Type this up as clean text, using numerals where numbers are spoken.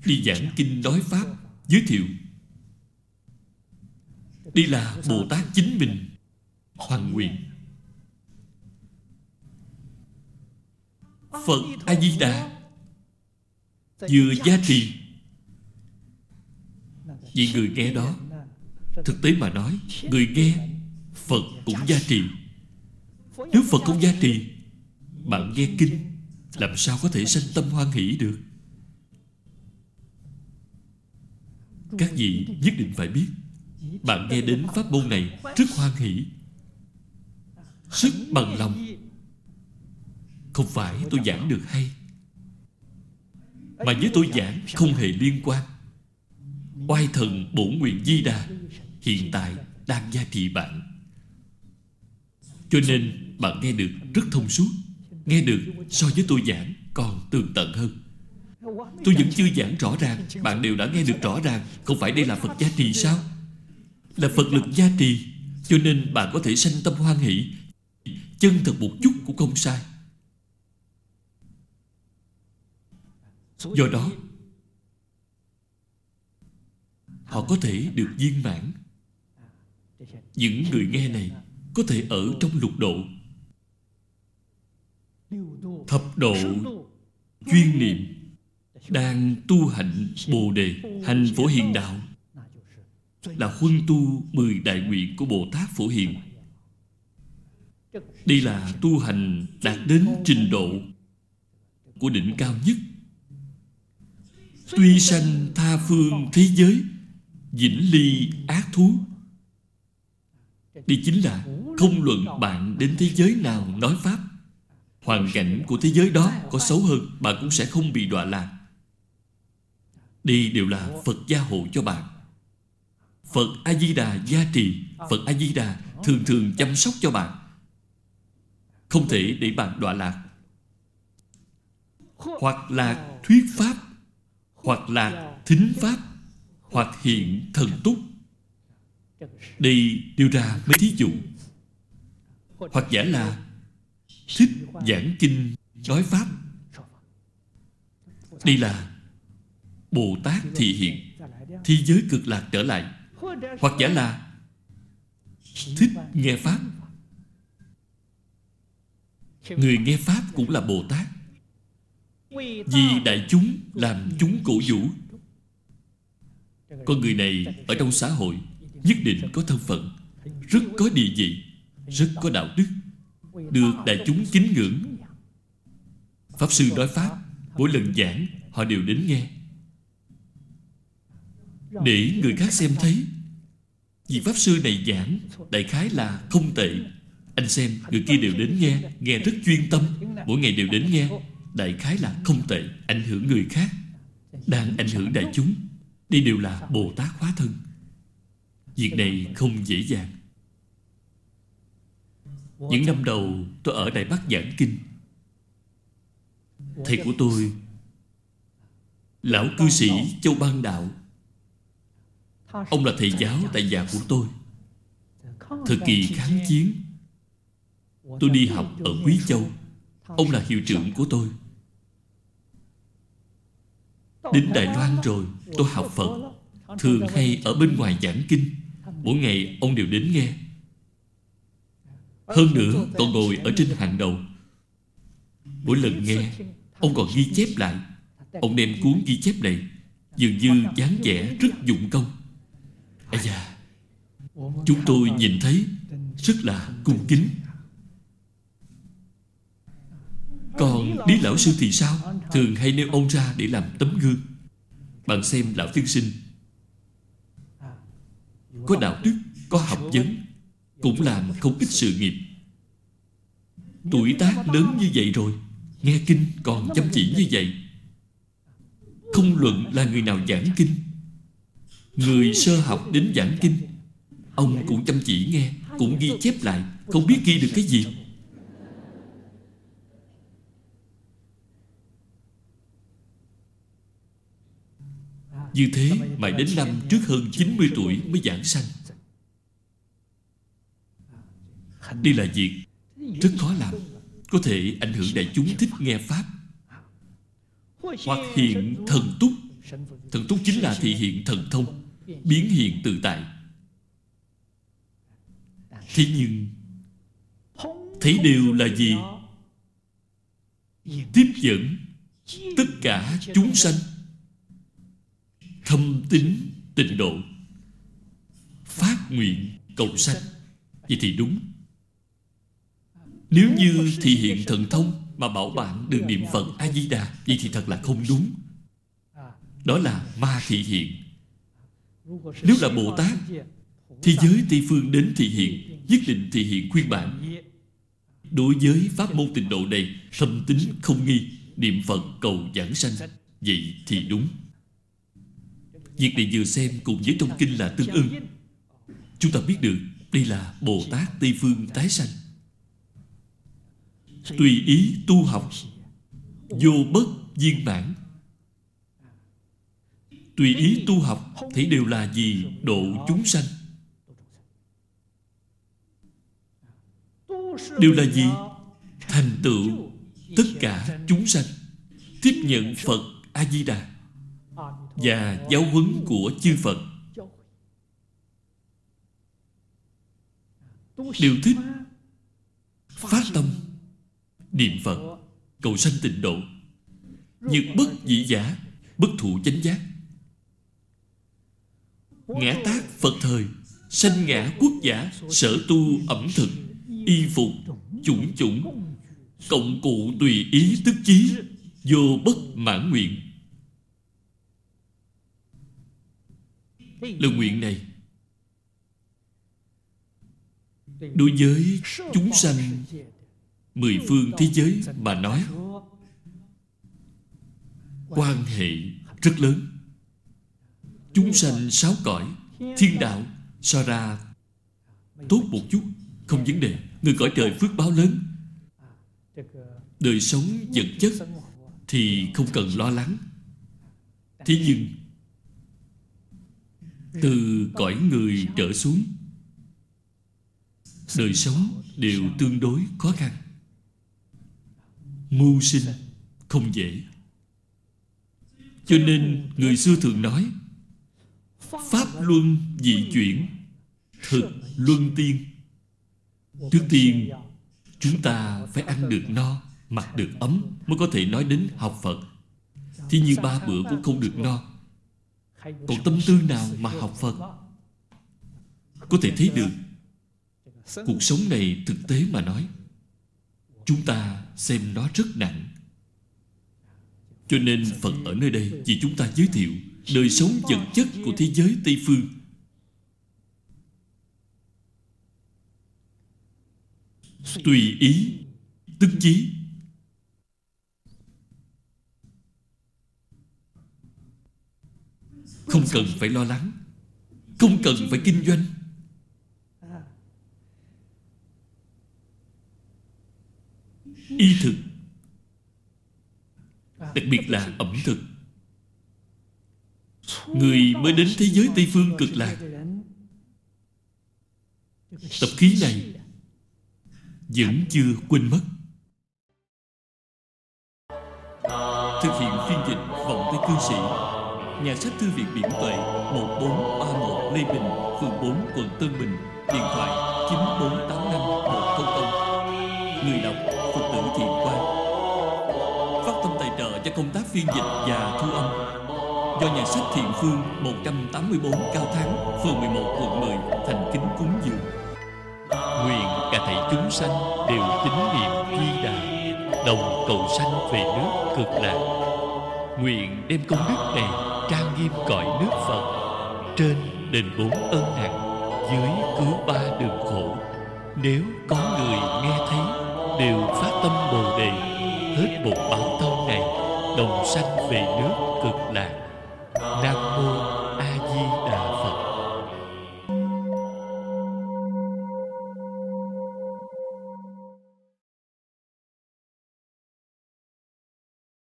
đi giảng kinh nói pháp, giới thiệu. Đây là Bồ Tát chính mình hoằng nguyện. Phật A-di-đà vừa gia trì. Vì người nghe đó, thực tế mà nói, người nghe Phật cũng gia trì. Nếu Phật không gia trì, bạn nghe kinh làm sao có thể sanh tâm hoan hỷ được? Các vị nhất định phải biết, bạn nghe đến pháp môn này rất hoan hỷ, sức bằng lòng. Không phải tôi giảng được hay, mà với tôi giảng không hề liên quan. Oai thần bổn nguyện Di Đà hiện tại đang gia trì bạn, cho nên bạn nghe được rất thông suốt, nghe được so với tôi giảng còn tường tận hơn. Tôi vẫn chưa giảng rõ ràng, bạn đều đã nghe được rõ ràng. Không phải đây là Phật gia trì sao? Là Phật lực gia trì, cho nên bạn có thể sanh tâm hoan hỷ. Chân thật một chút cũng không sai. Do đó họ có thể được viên mãn. Những người nghe này có thể ở trong lục độ, thập độ chuyên niệm, đang tu hành Bồ Đề, hành Phổ Hiền đạo, là huân tu 10 đại nguyện của Bồ Tát Phổ Hiền. Đây là tu hành đạt đến trình độ của đỉnh cao nhất. Tuy sanh tha phương thế giới, vĩnh ly ác thú. Đây chính là không luận bạn đến thế giới nào nói pháp, hoàn cảnh của thế giới đó có xấu hơn, bạn cũng sẽ không bị đọa lạc. Đây đều là Phật gia hộ cho bạn. Phật A-di-đà gia trì, Phật A-di-đà thường thường chăm sóc cho bạn, không thể để bạn đọa lạc. Hoặc là thuyết pháp, hoặc là thính pháp, hoặc hiện thần túc. Đây đưa ra mấy thí dụ. Hoặc giả là thích giảng kinh nói pháp. Đây là Bồ Tát thị hiện, thế giới cực lạc trở lại. Hoặc giả là thích nghe pháp. Người nghe pháp cũng là Bồ Tát, vì đại chúng làm chúng cổ vũ. Con người này ở trong xã hội nhất định có thân phận, rất có địa vị, rất có đạo đức, được đại chúng kính ngưỡng. Pháp sư nói pháp, mỗi lần giảng họ đều đến nghe, để người khác xem thấy vị Pháp sư này giảng đại khái là không tệ. Anh xem người kia đều đến nghe, nghe rất chuyên tâm, mỗi ngày đều đến nghe, đại khái là không tệ, ảnh hưởng người khác, đang ảnh hưởng đại chúng. Đây đều là Bồ Tát hóa thân. Việc này không dễ dàng. Những năm đầu tôi ở Đài Bắc giảng kinh, thầy của tôi, lão cư sĩ Châu Bang Đạo, ông là thầy giáo tại nhà của tôi. Thời kỳ kháng chiến, tôi đi học ở Quý Châu, ông là hiệu trưởng của tôi. Đến Đài Loan rồi, tôi học Phật, thường hay ở bên ngoài giảng kinh. Mỗi ngày ông đều đến nghe. Hơn nữa còn ngồi ở trên hàng đầu. Mỗi lần nghe, ông còn ghi chép lại. Ông đem cuốn ghi chép này, dường như dáng vẻ rất dụng công. Ây da, chúng tôi nhìn thấy rất là cung kính. Còn Lý lão sư thì sao? Thường hay nêu ông ra để làm tấm gương. Bạn xem lão tiên sinh, có đạo đức, có học vấn, cũng làm không ít sự nghiệp. Tuổi tác lớn như vậy rồi, nghe kinh còn chăm chỉ như vậy. Không luận là người nào giảng kinh, người sơ học đến giảng kinh, ông cũng chăm chỉ nghe, cũng ghi chép lại, không biết ghi được cái gì. Như thế mãi đến năm trước hơn 90 tuổi mới giảng sanh. Đây là việc rất khó làm, có thể ảnh hưởng đại chúng thích nghe pháp. Hoặc hiện thần túc. Thần túc chính là thị hiện thần thông, biến hiện tự tại. Thế nhưng thấy đều là gì? Tiếp dẫn tất cả chúng sanh thâm tín tịnh độ, phát nguyện cầu sanh. Vậy thì đúng. Nếu như thị hiện thần thông mà bảo bạn đừng niệm Phật A-di-đà, vậy thì thật là không đúng. Đó là ma thị hiện. Nếu là Bồ Tát, thế giới Tây Phương đến thị hiện, nhất định thị hiện khuyên bạn đối với pháp môn tịnh độ này thâm tín không nghi, niệm Phật cầu giảng sanh. Vậy thì đúng. Việc này vừa xem cùng với trong kinh là tương ưng. Chúng ta biết được đây là Bồ Tát Tây Phương tái sanh. Tùy ý tu học, vô bất viên mãn. Tùy ý tu học thấy đều là gì? Độ chúng sanh. Đều là gì? Thành tựu tất cả chúng sanh, tiếp nhận Phật A-di-đà và giáo huấn của chư Phật. Đều thích phát tâm niệm Phật cầu sanh tịnh độ, nhược bất dị giả, bất thụ chánh giác. Ngã tác Phật thời, sanh ngã quốc giả, sở tu ẩm thực, y phục, chủng chủng, cộng cụ tùy ý tức chí, vô bất mãn nguyện. Lời nguyện này đối với chúng sanh mười phương thế giới mà nói, quan hệ rất lớn. Chúng sanh sáu cõi thiên đạo so ra tốt một chút, không vấn đề. Người cõi trời phước báo lớn, đời sống vật chất thì không cần lo lắng. Thế nhưng từ cõi người trở xuống, đời sống đều tương đối khó khăn. Mưu sinh không dễ. Cho nên người xưa thường nói pháp luân dị chuyển, thực luân tiên. Trước tiên chúng ta phải ăn được no, mặc được ấm mới có thể nói đến học Phật. Thế nhưng 3 bữa cũng không được no, còn tâm tư nào mà học Phật? Có thể thấy được cuộc sống này thực tế mà nói, chúng ta xem nó rất nặng. Cho nên Phật ở nơi đây vì chúng ta giới thiệu đời sống vật chất của thế giới Tây Phương. Tùy ý tức chí. Không cần phải lo lắng, không cần phải kinh doanh. Y thực, đặc biệt là ẩm thực. Người mới đến thế giới Tây Phương cực lạc, tập khí này vẫn chưa quên mất. Thực hiện phiên dịch Vọng Tây Cư Sĩ, nhà sách Thư viện Biển Tuệ, 1431 Lê Bình, phường 4, quận Tân Bình. Điện thoại 9485 100. Người đọc Phật tử Thiện Quang. Phát tâm tài trợ cho công tác phiên dịch và thu âm do nhà sách Thiện Phương 184 Cao Thắng, phường 11, quận 10 thành kính cúng dường. Nguyện cả thảy chúng sanh đều tín niệm Di Đà, đồng cầu sanh về nước cực lạc. Nguyện đem công đức này trang nghiêm cõi nước Phật, trên đền 4 ân nặng, dưới cứu 3 đường khổ. Nếu có người nghe thấy đều phát tâm Bồ Đề, hết một báo thân này đồng sanh về nước cực lạc.